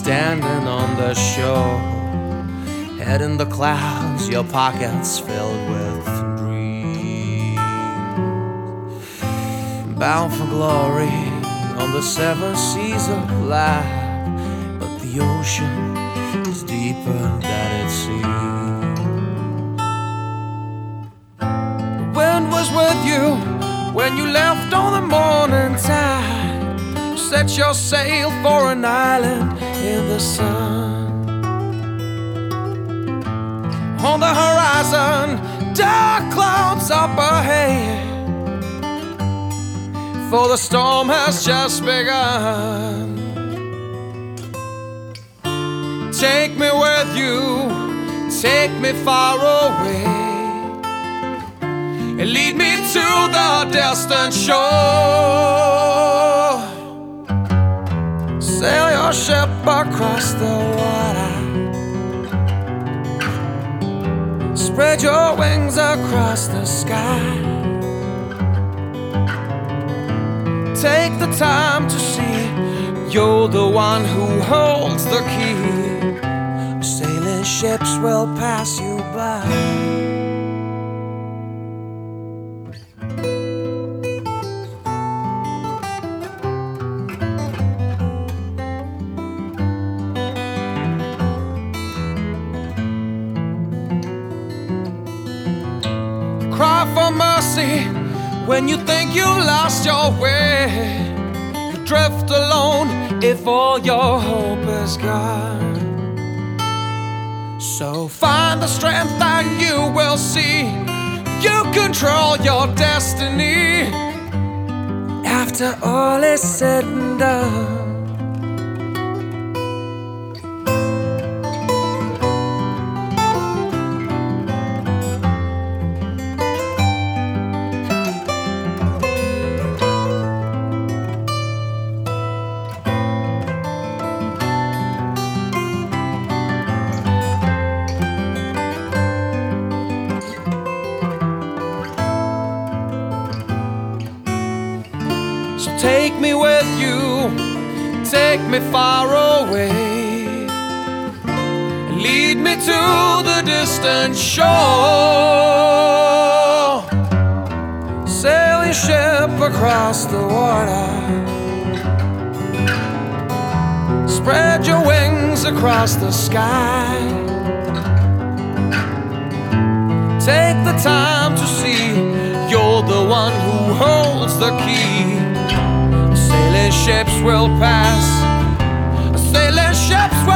standing on the shore, head in the clouds, your pockets filled with dreams, bound for glory on the seven seas of life. But the ocean is deeper than it seems. The wind was with you when you left on the morning tide. Set your sail for an island in the sun. On the horizon, dark clouds up ahead, for the storm has just begun. Take me with you, take me far away, and lead me to the distant shore. Sail your ship across the water, spread your wings across the sky. Take the time to see you're the one who holds the key. Sailing ships will pass you by. Cry for mercy when you think you lost your way. You drift alone if all your hope is gone. So find the strength and you will see you control your destiny. After all is said and done, take me with you, take me far away, lead me to the distant shore. Sail your ship across the water, spread your wings across the sky. Take the time to see you're the one who holds the key. Sailing ships will pass, sailing ships will